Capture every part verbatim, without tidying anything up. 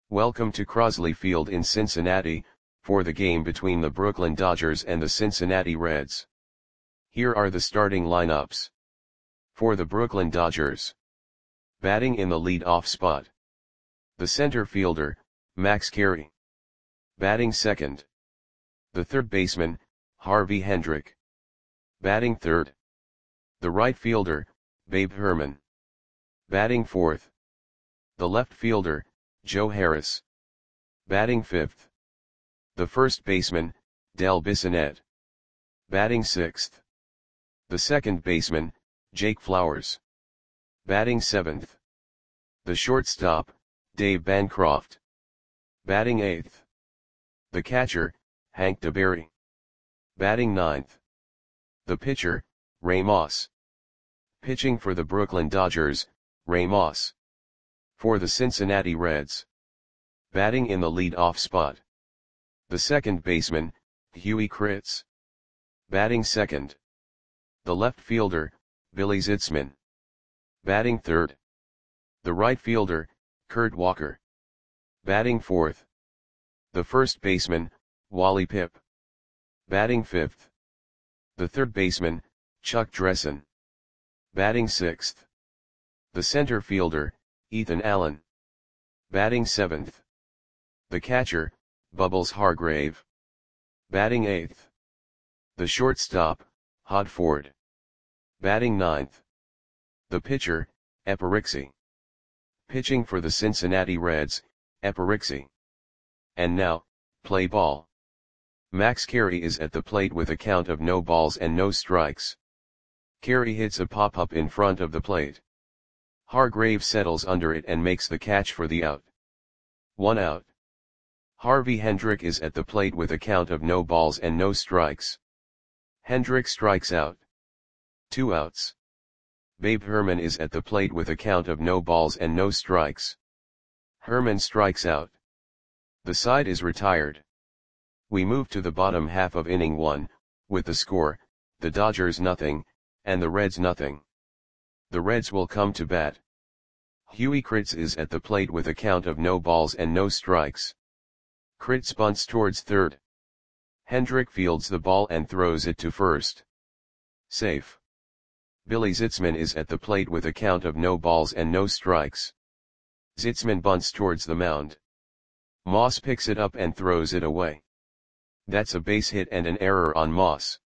Welcome to Crosley Field in Cincinnati, for the game between the Brooklyn Dodgers and the Cincinnati Reds. Here are the starting lineups. For the Brooklyn Dodgers. Batting in the lead-off spot. The center fielder, Max Carey. Batting second. The third baseman, Harvey Hendrick. Batting third. The right fielder, Babe Herman. Batting fourth. The left fielder, Joe Harris. Batting fifth. The first baseman, Del Bissonette. Batting sixth. The second baseman, Jake Flowers. Batting seventh. The shortstop, Dave Bancroft. Batting eighth. The catcher, Hank DeBerry. Batting ninth. The pitcher, Ray Moss. Pitching for the Brooklyn Dodgers, Ray Moss. For the Cincinnati Reds. Batting in the lead-off spot. The second baseman, Huey Kritz. Batting second. The left fielder, Billy Zitzman. Batting third. The right fielder, Kurt Walker. Batting fourth. The first baseman, Wally Pipp. Batting fifth. The third baseman, Chuck Dressen. Batting sixth. The center fielder, Ethan Allen. Batting seventh. The catcher, Bubbles Hargrave. Batting eighth. The shortstop, Hod Ford. Batting ninth. The pitcher, Eperixy. Pitching for the Cincinnati Reds, Eperixy. And now, play ball. Max Carey is at the plate with a count of no balls and no strikes. Carey hits a pop-up in front of the plate. Hargrave settles under it and makes the catch for the out. One out. Harvey Hendrick is at the plate with a count of no balls and no strikes. Hendrick strikes out. Two outs. Babe Herman is at the plate with a count of no balls and no strikes. Herman strikes out. The side is retired. We move to the bottom half of inning one, with the score, the Dodgers nothing, and the Reds nothing. The Reds will come to bat. Huey Kritz is at the plate with a count of no balls and no strikes. Kritz bunts towards third. Hendrick fields the ball and throws it to first. Safe. Billy Zitzman is at the plate with a count of no balls and no strikes. Zitzman bunts towards the mound. Moss picks it up and throws it away. That's a base hit and an error on Moss.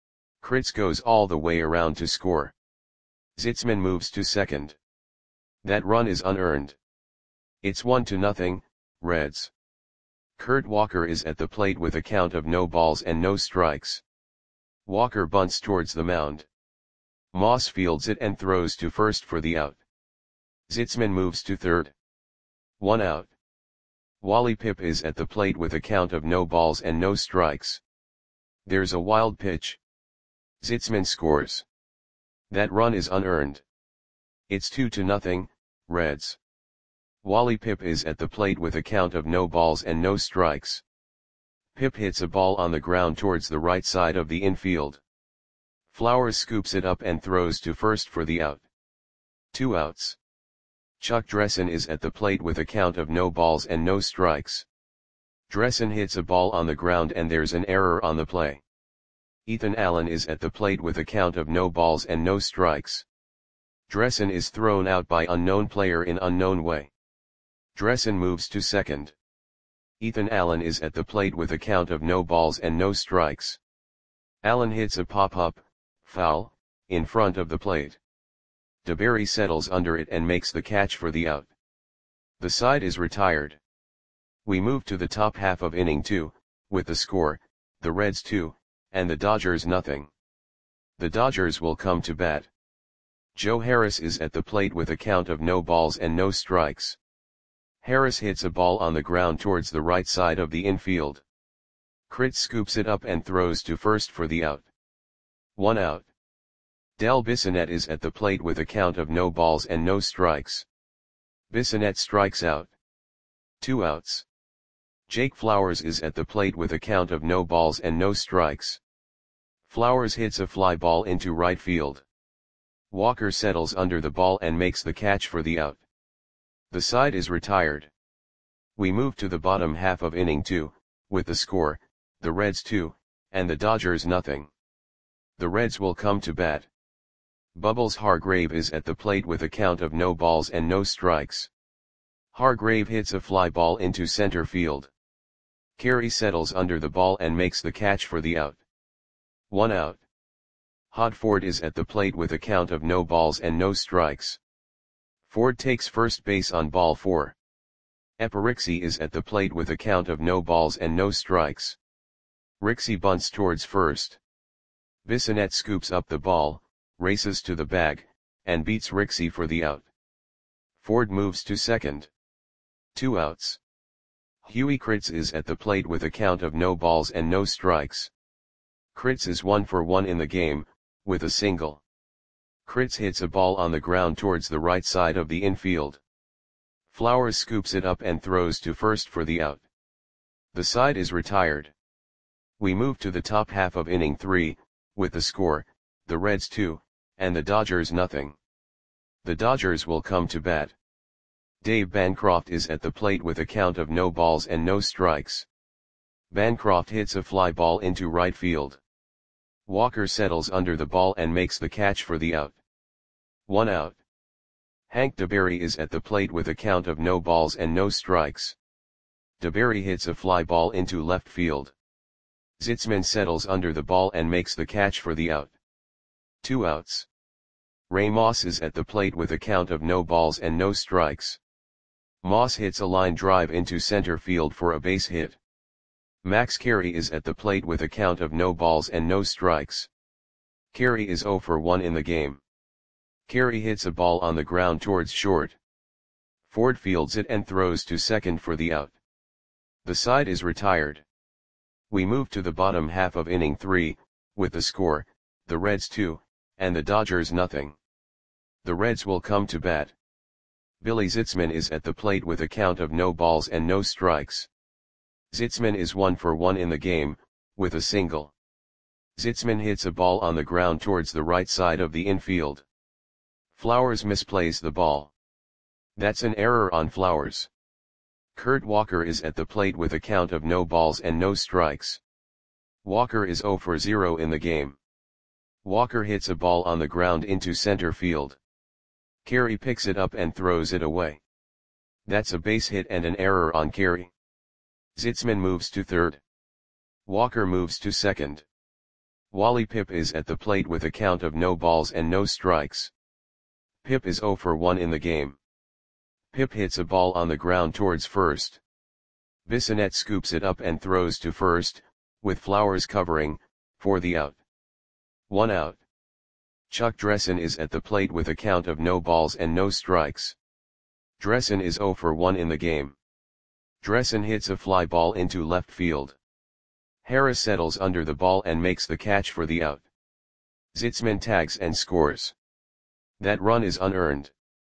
Kritz goes all the way around to score. Zitzman moves to second. That run is unearned. It's one to nothing, Reds. Kurt Walker is at the plate with a count of no balls and no strikes. Walker bunts towards the mound. Moss fields it and throws to first for the out. Zitzman moves to third. One out. Wally Pipp is at the plate with a count of no balls and no strikes. There's a wild pitch. Zitzman scores. That run is unearned. It's two to nothing, Reds. Wally Pipp is at the plate with a count of no balls and no strikes. Pipp hits a ball on the ground towards the right side of the infield. Flowers scoops it up and throws to first for the out. Two outs. Chuck Dressen is at the plate with a count of no balls and no strikes. Dressen hits a ball on the ground and there's an error on the play. Ethan Allen is at the plate with a count of no balls and no strikes. Dressen is thrown out by unknown player in unknown way. Dressen moves to second. Ethan Allen is at the plate with a count of no balls and no strikes. Allen hits a pop-up, foul, in front of the plate. DeBerry settles under it and makes the catch for the out. The side is retired. We move to the top half of inning two, with the score, the Reds two, and the Dodgers nothing. The Dodgers will come to bat. Joe Harris is at the plate with a count of no balls and no strikes. Harris hits a ball on the ground towards the right side of the infield. Kritz scoops it up and throws to first for the out. One out. Del Bissonette is at the plate with a count of no balls and no strikes. Bissonette strikes out. Two outs. Jake Flowers is at the plate with a count of no balls and no strikes. Flowers hits a fly ball into right field. Walker settles under the ball and makes the catch for the out. The side is retired. We move to the bottom half of inning two, with the score, the Reds two, and the Dodgers nothing. The Reds will come to bat. Bubbles Hargrave is at the plate with a count of no balls and no strikes. Hargrave hits a fly ball into center field. Carey settles under the ball and makes the catch for the out. One out. Hod Ford is at the plate with a count of no balls and no strikes. Ford takes first base on ball four. Eparixi is at the plate with a count of no balls and no strikes. Rixey bunts towards first. Bissonette scoops up the ball, races to the bag, and beats Rixey for the out. Ford moves to second. Two outs. Huey Kritz is at the plate with a count of no balls and no strikes. Kritz is one for one in the game, with a single. Kritz hits a ball on the ground towards the right side of the infield. Flowers scoops it up and throws to first for the out. The side is retired. We move to the top half of inning three, with the score, the Reds two, and the Dodgers nothing. The Dodgers will come to bat. Dave Bancroft is at the plate with a count of no balls and no strikes. Bancroft hits a fly ball into right field. Walker settles under the ball and makes the catch for the out. One out. Hank DeBerry is at the plate with a count of no balls and no strikes. DeBerry hits a fly ball into left field. Zitzman settles under the ball and makes the catch for the out. Two outs. Ray Moss is at the plate with a count of no balls and no strikes. Moss hits a line drive into center field for a base hit. Max Carey is at the plate with a count of no balls and no strikes. Carey is zero for one in the game. Carey hits a ball on the ground towards short. Ford fields it and throws to second for the out. The side is retired. We move to the bottom half of inning three, with the score, the Reds two, and the Dodgers nothing. The Reds will come to bat. Billy Zitzman is at the plate with a count of no balls and no strikes. Zitzman is one for one in the game, with a single. Zitzman hits a ball on the ground towards the right side of the infield. Flowers misplays the ball. That's an error on Flowers. Kurt Walker is at the plate with a count of no balls and no strikes. Walker is zero for zero in the game. Walker hits a ball on the ground into center field. Carey picks it up and throws it away. That's a base hit and an error on Carey. Zitzman moves to third. Walker moves to second. Wally Pipp is at the plate with a count of no balls and no strikes. Pipp is zero for one in the game. Pipp hits a ball on the ground towards first. Bissonette scoops it up and throws to first, with Flowers covering, for the out. One out. Chuck Dressen is at the plate with a count of no balls and no strikes. Dressen is zero for one in the game. Dressen hits a fly ball into left field. Harris settles under the ball and makes the catch for the out. Zitzman tags and scores. That run is unearned.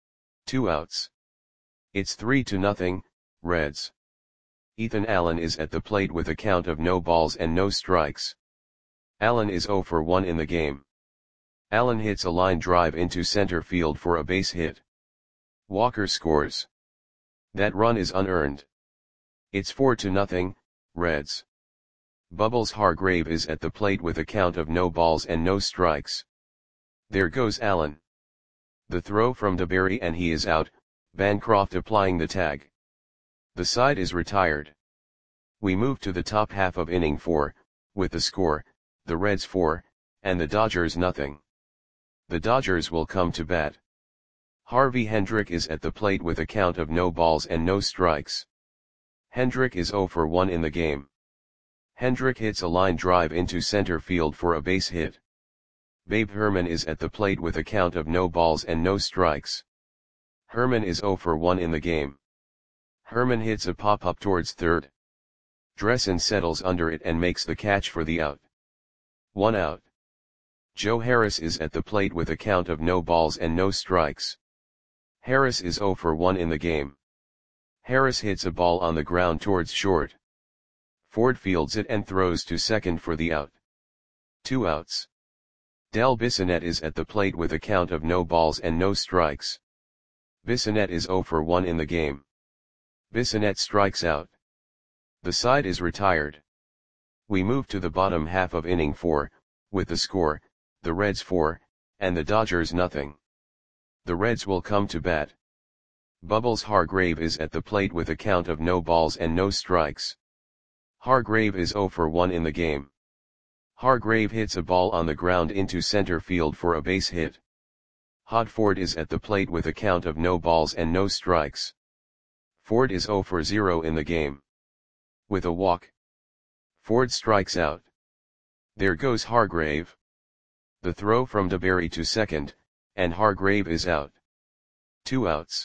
Two outs. It's three to nothing, Reds. Ethan Allen is at the plate with a count of no balls and no strikes. Allen is zero for one in the game. Allen hits a line drive into center field for a base hit. Walker scores. That run is unearned. It's four to nothing, Reds. Bubbles Hargrave is at the plate with a count of no balls and no strikes. There goes Allen. The throw from DeBerry and he is out, Bancroft applying the tag. The side is retired. We move to the top half of inning four, with the score, the Reds four, and the Dodgers nothing. The Dodgers will come to bat. Harvey Hendrick is at the plate with a count of no balls and no strikes. Hendrick is zero for one in the game. Hendrick hits a line drive into center field for a base hit. Babe Herman is at the plate with a count of no balls and no strikes. Herman is zero for one in the game. Herman hits a pop-up towards third. Dressen settles under it and makes the catch for the out. One out. Joe Harris is at the plate with a count of no balls and no strikes. Harris is zero for one in the game. Harris hits a ball on the ground towards short. Ford fields it and throws to second for the out. Two outs. Del Bissonette is at the plate with a count of no balls and no strikes. Bissonette is zero for one in the game. Bissonette strikes out. The side is retired. We move to the bottom half of inning four, with the score, the Reds four, and the Dodgers nothing. The Reds will come to bat. Bubbles Hargrave is at the plate with a count of no balls and no strikes. Hargrave is oh for one in the game. Hargrave hits a ball on the ground into center field for a base hit. Hod Ford is at the plate with a count of no balls and no strikes. Ford is oh for zero in the game. With a walk, Ford strikes out. There goes Hargrave. The throw from DeBerry to second, and Hargrave is out. Two outs.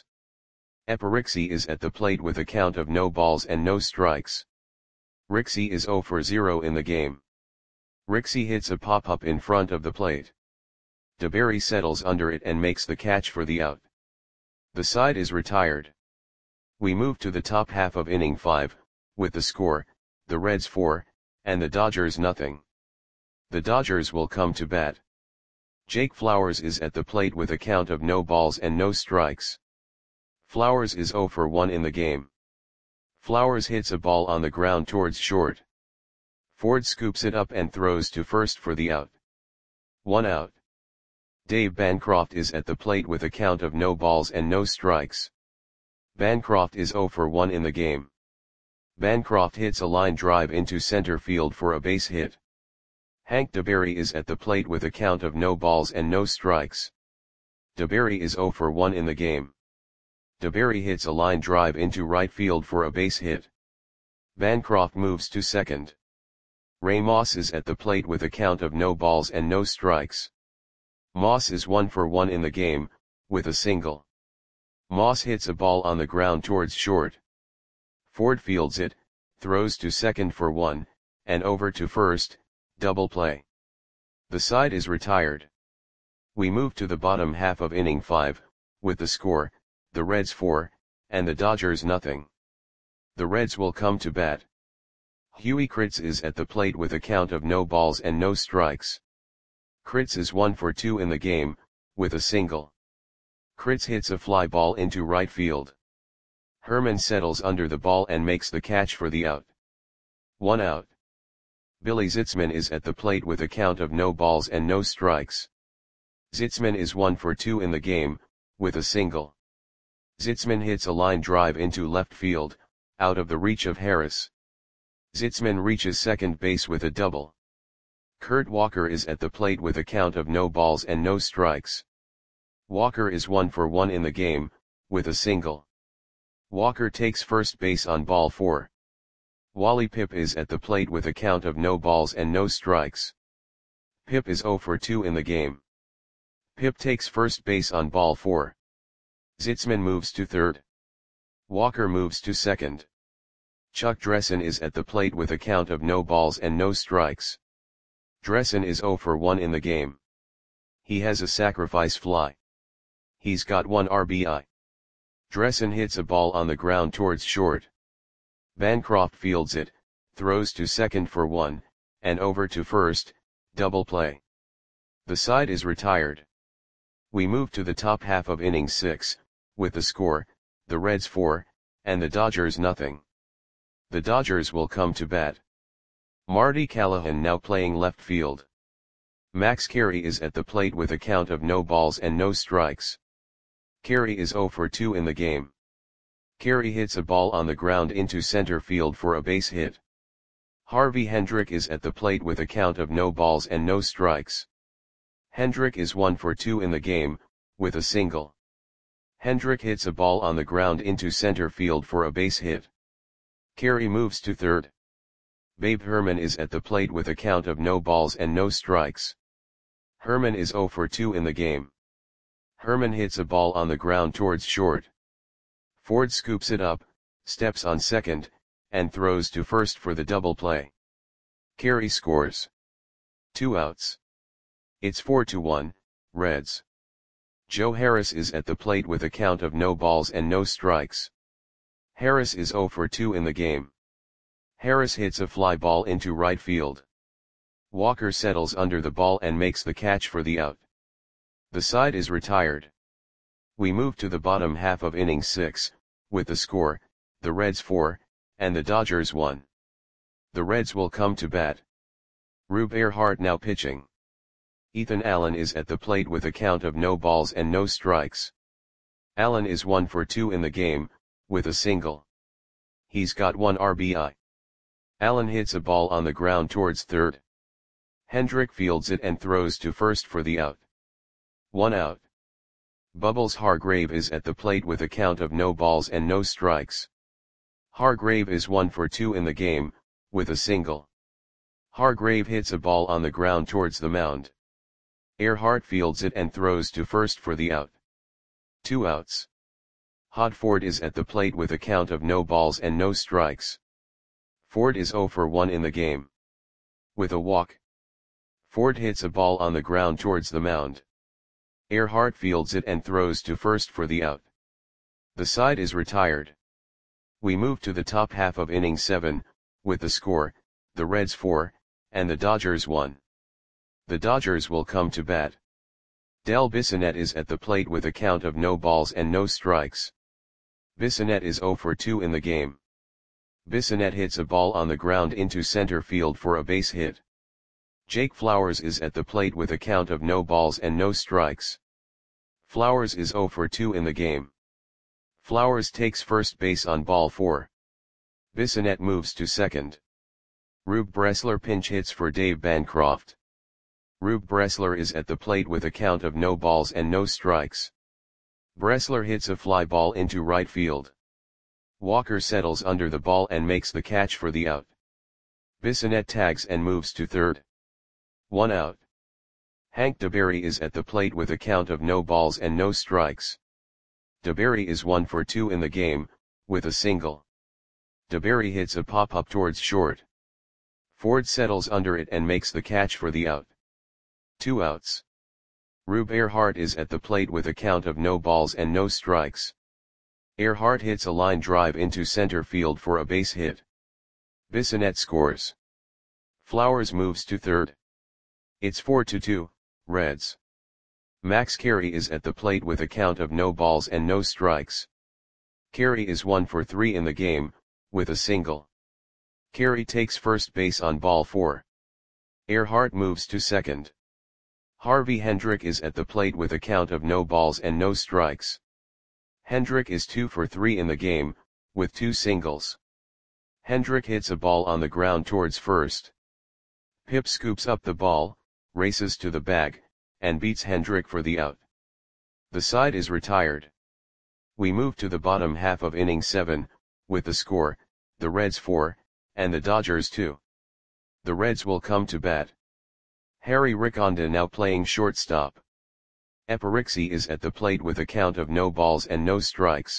Eparixi is at the plate with a count of no balls and no strikes. Rixey is oh for zero in the game. Rixey hits a pop-up in front of the plate. DeBerry settles under it and makes the catch for the out. The side is retired. We move to the top half of inning five, with the score, the Reds four, and the Dodgers nothing. The Dodgers will come to bat. Jake Flowers is at the plate with a count of no balls and no strikes. Flowers is oh for one in the game. Flowers hits a ball on the ground towards short. Ford scoops it up and throws to first for the out. One out. Dave Bancroft is at the plate with a count of no balls and no strikes. Bancroft is oh for one in the game. Bancroft hits a line drive into center field for a base hit. Hank DeBerry is at the plate with a count of no balls and no strikes. DeBerry is oh for one in the game. DeBerry hits a line drive into right field for a base hit. Bancroft moves to second. Ray Moss is at the plate with a count of no balls and no strikes. Moss is one for one in the game, with a single. Moss hits a ball on the ground towards short. Ford fields it, throws to second for one, and over to first, double play. The side is retired. We move to the bottom half of inning five, with the score, the Reds four, and the Dodgers nothing. The Reds will come to bat. Huey Kritz is at the plate with a count of no balls and no strikes. Kritz is one for two in the game, with a single. Kritz hits a fly ball into right field. Herman settles under the ball and makes the catch for the out. One out. Billy Zitzman is at the plate with a count of no balls and no strikes. Zitzman is one for two in the game, with a single. Zitzman hits a line drive into left field, out of the reach of Harris. Zitzman reaches second base with a double. Kurt Walker is at the plate with a count of no balls and no strikes. Walker is one for one in the game, with a single. Walker takes first base on ball four. Wally Pipp is at the plate with a count of no balls and no strikes. Pipp is oh for two in the game. Pipp takes first base on ball four. Zitzman moves to third. Walker moves to second. Chuck Dressen is at the plate with a count of no balls and no strikes. Dressen is oh for one in the game. He has a sacrifice fly. He's got one R B I. Dressen hits a ball on the ground towards short. Bancroft fields it, throws to second for one, and over to first, double play. The side is retired. We move to the top half of inning six, with the score, the Reds four, and the Dodgers nothing. The Dodgers will come to bat. Marty Callahan now playing left field. Max Carey is at the plate with a count of no balls and no strikes. Carey is oh for two in the game. Carey hits a ball on the ground into center field for a base hit. Harvey Hendrick is at the plate with a count of no balls and no strikes. Hendrick is one for two in the game, with a single. Hendrick hits a ball on the ground into center field for a base hit. Carey moves to third. Babe Herman is at the plate with a count of no balls and no strikes. Herman is oh for two in the game. Herman hits a ball on the ground towards short. Ford scoops it up, steps on second, and throws to first for the double play. Carey scores. Two outs. It's four to one, Reds. Joe Harris is at the plate with a count of no balls and no strikes. Harris is oh for two in the game. Harris hits a fly ball into right field. Walker settles under the ball and makes the catch for the out. The side is retired. We move to the bottom half of inning six, with the score, the Reds four, and the Dodgers one. The Reds will come to bat. Rube Earhart now pitching. Ethan Allen is at the plate with a count of no balls and no strikes. Allen is one for two in the game, with a single. He's got one R B I. Allen hits a ball on the ground towards third. Hendrick fields it and throws to first for the out. One out. Bubbles Hargrave is at the plate with a count of no balls and no strikes. Hargrave is one for two in the game, with a single. Hargrave hits a ball on the ground towards the mound. Earhart fields it and throws to first for the out. Two outs. Hodford is at the plate with a count of no balls and no strikes. Ford is zero for one in the game. With a walk. Ford hits a ball on the ground towards the mound. Earhart fields it and throws to first for the out. The side is retired. We move to the top half of inning seven, with the score, the Reds four, and the Dodgers one. The Dodgers will come to bat. Del Bissonette is at the plate with a count of no balls and no strikes. Bissonette is zero for two in the game. Bissonette hits a ball on the ground into center field for a base hit. Jake Flowers is at the plate with a count of no balls and no strikes. Flowers is zero for two in the game. Flowers takes first base on ball four. Bissonette moves to second. Rube Bressler pinch hits for Dave Bancroft. Rube Bressler is at the plate with a count of no balls and no strikes. Bressler hits a fly ball into right field. Walker settles under the ball and makes the catch for the out. Bissonette tags and moves to third. One out. Hank DeBerry is at the plate with a count of no balls and no strikes. DeBerry is one for two in the game, with a single. DeBerry hits a pop-up towards short. Ford settles under it and makes the catch for the out. Two outs. Rube Earhart is at the plate with a count of no balls and no strikes. Earhart hits a line drive into center field for a base hit. Bissonette scores. Flowers moves to third. It's four to two, Reds. Max Carey is at the plate with a count of no balls and no strikes. Carey is one for three in the game, with a single. Carey takes first base on ball four. Earhart moves to second. Harvey Hendrick is at the plate with a count of no balls and no strikes. Hendrick is two for three in the game, with two singles. Hendrick hits a ball on the ground towards first. Pip scoops up the ball, races to the bag, and beats Hendrick for the out. The side is retired. We move to the bottom half of inning seven, with the score, the Reds four, and the Dodgers two. The Reds will come to bat. Harry Riconda now playing shortstop. Eparixi is at the plate with a count of no balls and no strikes.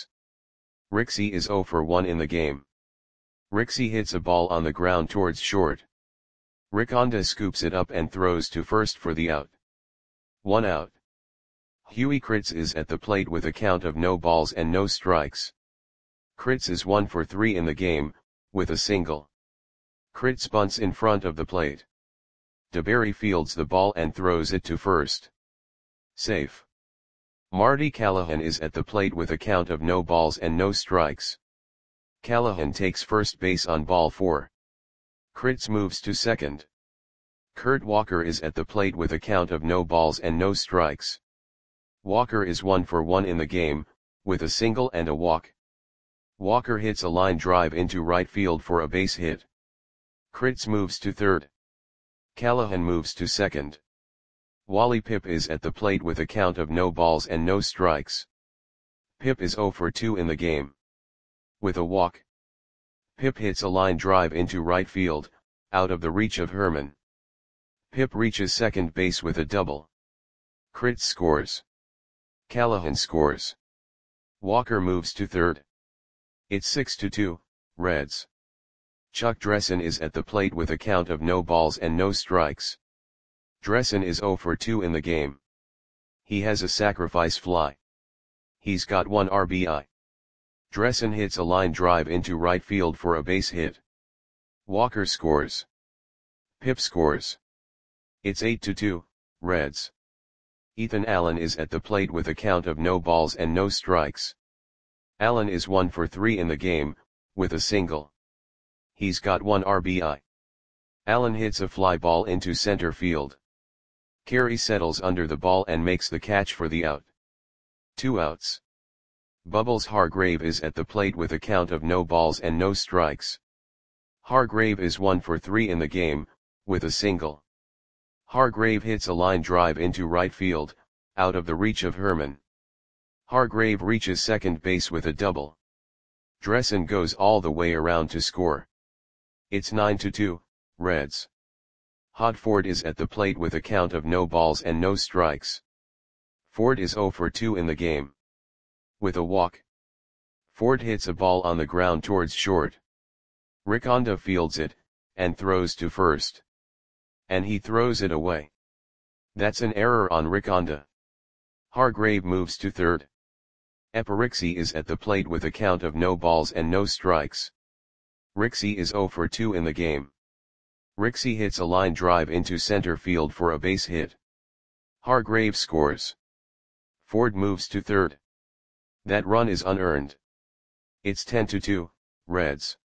Rixey is zero for one in the game. Rixey hits a ball on the ground towards short. Riconda scoops it up and throws to first for the out. One out. Huey Kritz is at the plate with a count of no balls and no strikes. Kritz is one for three in the game, with a single. Kritz bunts in front of the plate. DeBerry fields the ball and throws it to first. Safe. Marty Callahan is at the plate with a count of no balls and no strikes. Callahan takes first base on ball four. Kritz moves to second. Kurt Walker is at the plate with a count of no balls and no strikes. Walker is one for one in the game, with a single and a walk. Walker hits a line drive into right field for a base hit. Kritz moves to third. Callahan moves to second. Wally Pipp is at the plate with a count of no balls and no strikes. Pipp is zero for two in the game. With a walk. Pipp hits a line drive into right field, out of the reach of Herman. Pipp reaches second base with a double. Kritz scores. Callahan scores. Walker moves to third. It's six to two, Reds. Chuck Dressen is at the plate with a count of no balls and no strikes. Dressen is zero for two in the game. He has a sacrifice fly. He's got one R B I. Dressen hits a line drive into right field for a base hit. Walker scores. Pipp scores. It's eight to two, Reds. Ethan Allen is at the plate with a count of no balls and no strikes. Allen is one for three in the game, with a single. He's got one R B I. Allen hits a fly ball into center field. Carey settles under the ball and makes the catch for the out. Two outs. Bubbles Hargrave is at the plate with a count of no balls and no strikes. Hargrave is one for three in the game, with a single. Hargrave hits a line drive into right field, out of the reach of Herman. Hargrave reaches second base with a double. Dressen goes all the way around to score. It's nine to two, Reds. Hodford is at the plate with a count of no balls and no strikes. Ford is oh for two in the game. With a walk. Ford hits a ball on the ground towards short. Riconda fields it, and throws to first. And he throws it away. That's an error on Riconda. Hargrave moves to third. Eparixi is at the plate with a count of no balls and no strikes. Rixey is oh for two in the game. Rixey hits a line drive into center field for a base hit. Hargrave scores. Ford moves to third. That run is unearned. It's ten to two, Reds.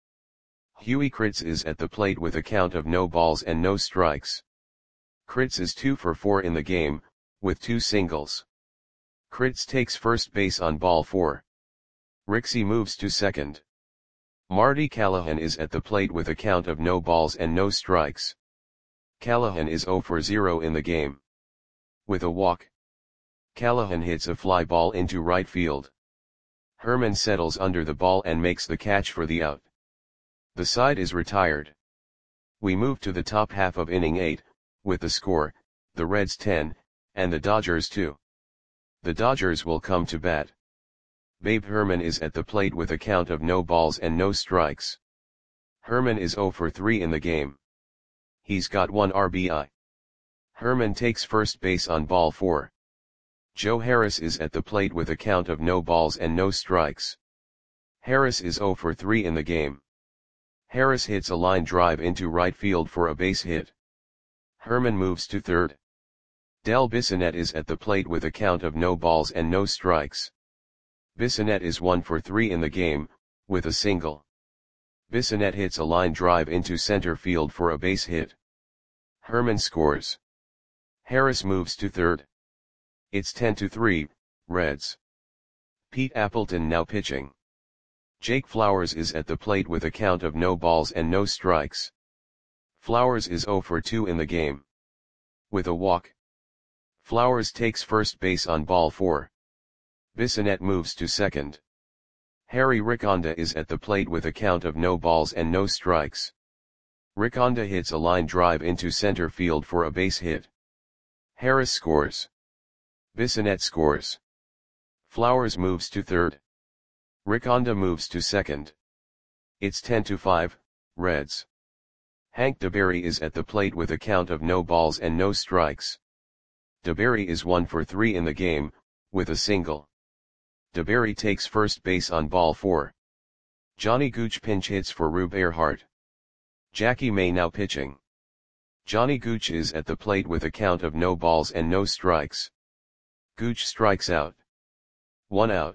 Huey Kritz is at the plate with a count of no balls and no strikes. Kritz is two for four in the game, with two singles. Kritz takes first base on ball four. Rixey moves to second. Marty Callahan is at the plate with a count of no balls and no strikes. Callahan is oh for zero in the game. With a walk. Callahan hits a fly ball into right field. Herman settles under the ball and makes the catch for the out. The side is retired. We move to the top half of inning eight, with the score, the Reds ten, and the Dodgers two. The Dodgers will come to bat. Babe Herman is at the plate with a count of no balls and no strikes. Herman is oh for three in the game. He's got one R B I. Herman takes first base on ball four. Joe Harris is at the plate with a count of no balls and no strikes. Harris is oh for three in the game. Harris hits a line drive into right field for a base hit. Herman moves to third. Del Bissonette is at the plate with a count of no balls and no strikes. Bissonette is one for three in the game, with a single. Bissonette hits a line drive into center field for a base hit. Herman scores. Harris moves to third. It's ten to three, Reds. Pete Appleton now pitching. Jake Flowers is at the plate with a count of no balls and no strikes. Flowers is oh for two in the game. With a walk. Flowers takes first base on ball four. Bissonette moves to second. Harry Riconda is at the plate with a count of no balls and no strikes. Riconda hits a line drive into center field for a base hit. Harris scores. Bissonette scores. Flowers moves to third. Riconda moves to second. It's ten to five, Reds. Hank DeBerry is at the plate with a count of no balls and no strikes. DeBerry is one for three in the game, with a single. DeBerry takes first base on ball four. Johnny Gooch pinch hits for Rube Earhart. Jackie May now pitching. Johnny Gooch is at the plate with a count of no balls and no strikes. Gooch strikes out. One out.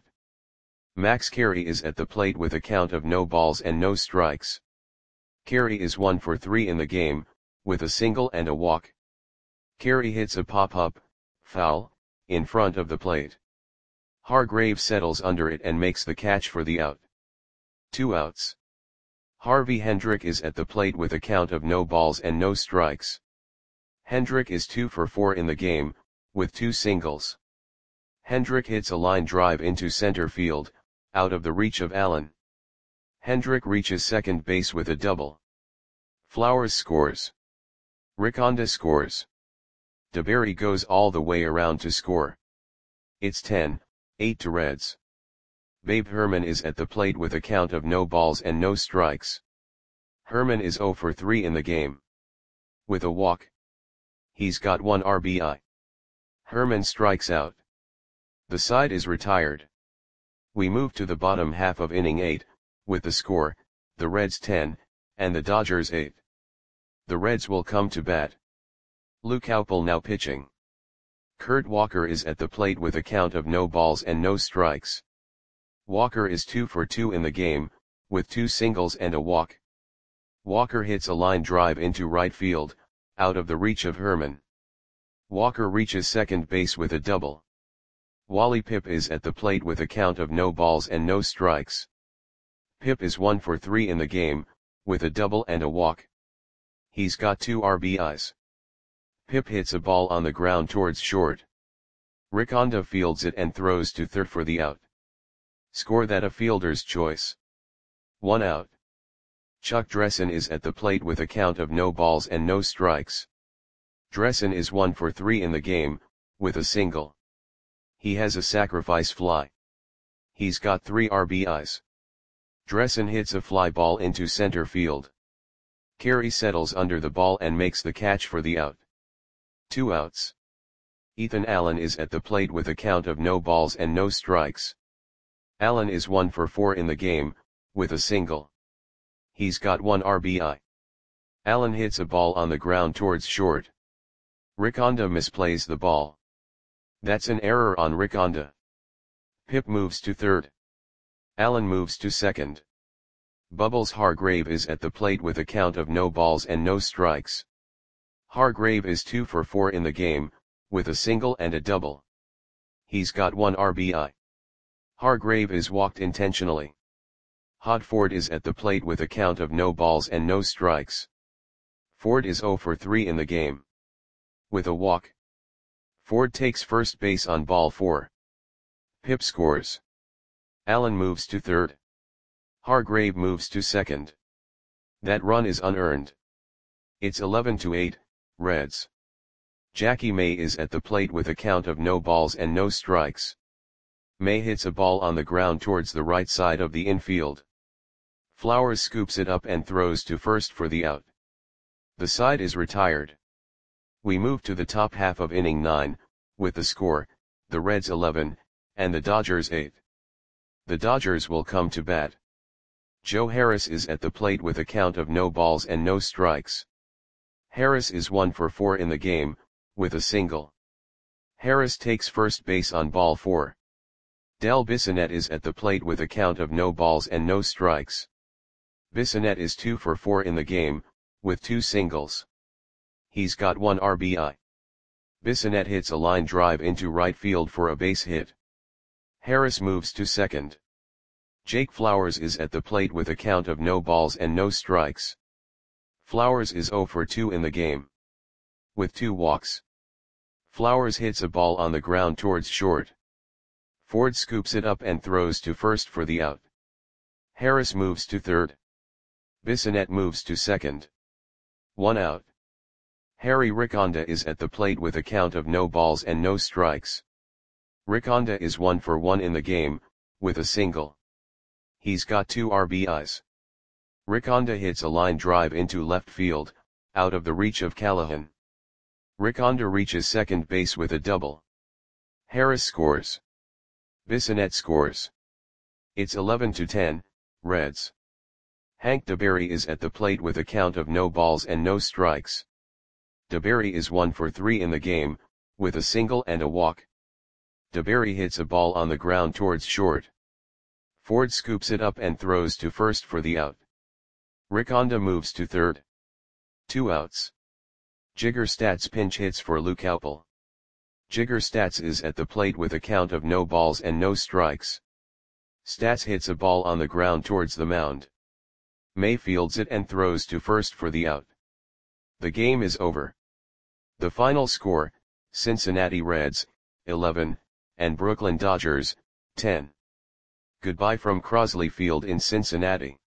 Max Carey is at the plate with a count of no balls and no strikes. Carey is one for three in the game, with a single and a walk. Carey hits a pop-up, foul, in front of the plate. Hargrave settles under it and makes the catch for the out. Two outs. Harvey Hendrick is at the plate with a count of no balls and no strikes. Hendrick is two for four in the game, with two singles. Hendrick hits a line drive into center field, out of the reach of Allen. Hendrick reaches second base with a double. Flowers scores. Riconda scores. DeBerry goes all the way around to score. It's ten, eight to Reds. Babe Herman is at the plate with a count of no balls and no strikes. Herman is oh for three in the game. With a walk. He's got one R B I. Herman strikes out. The side is retired. We move to the bottom half of inning eight, with the score, the Reds ten, and the Dodgers eight. The Reds will come to bat. Luke Haupel now pitching. Kurt Walker is at the plate with a count of no balls and no strikes. Walker is two for two in the game, with two singles and a walk. Walker hits a line drive into right field, out of the reach of Herman. Walker reaches second base with a double. Wally Pipp is at the plate with a count of no balls and no strikes. Pipp is one for three in the game, with a double and a walk. He's got two R B Is. Pipp hits a ball on the ground towards short. Riconda fields it and throws to third for the out. Score that a fielder's choice. One out. Chuck Dressen is at the plate with a count of no balls and no strikes. Dressen is one for three in the game, with a single. He has a sacrifice fly. He's got three R B Is. Dressen hits a fly ball into center field. Carey settles under the ball and makes the catch for the out. Two outs. Ethan Allen is at the plate with a count of no balls and no strikes. Allen is one for four in the game, with a single. He's got one R B I. Allen hits a ball on the ground towards short. Riconda misplays the ball. That's an error on Riconda. Pipp moves to third. Allen moves to second. Bubbles Hargrave is at the plate with a count of no balls and no strikes. Hargrave is two for four in the game, with a single and a double. He's got one R B I. Hargrave is walked intentionally. Hod Ford is at the plate with a count of no balls and no strikes. Ford is zero for three in the game. With a walk. Ford takes first base on ball four. Pipp scores. Allen moves to third. Hargrave moves to second. That run is unearned. It's eleven to eight, Reds. Jackie May is at the plate with a count of no balls and no strikes. May hits a ball on the ground towards the right side of the infield. Flowers scoops it up and throws to first for the out. The side is retired. We move to the top half of inning nine, with the score, the Reds eleven, and the Dodgers eight. The Dodgers will come to bat. Joe Harris is at the plate with a count of no balls and no strikes. Harris is one for four in the game, with a single. Harris takes first base on ball four. Del Bissonette is at the plate with a count of no balls and no strikes. Bissonette is two for four in the game, with two singles. He's got one R B I. Bissonette hits a line drive into right field for a base hit. Harris moves to second. Jake Flowers is at the plate with a count of no balls and no strikes. Flowers is zero for two in the game. With two walks. Flowers hits a ball on the ground towards short. Ford scoops it up and throws to first for the out. Harris moves to third. Bissonette moves to second. One out. Harry Riconda is at the plate with a count of no balls and no strikes. Riconda is one for one in the game, with a single. He's got two R B Is. Riconda hits a line drive into left field, out of the reach of Callahan. Riconda reaches second base with a double. Harris scores. Bissonette scores. It's eleven to ten, Reds. Hank DeBerry is at the plate with a count of no balls and no strikes. DeBerry is one for three in the game, with a single and a walk. DeBerry hits a ball on the ground towards short. Ford scoops it up and throws to first for the out. Riconda moves to third. Two outs. Jigger Stats pinch hits for Luke Appel. Jigger Stats is at the plate with a count of no balls and no strikes. Stats hits a ball on the ground towards the mound. May fields it and throws to first for the out. The game is over. The final score, Cincinnati Reds, eleven, and Brooklyn Dodgers, ten. Goodbye from Crosley Field in Cincinnati.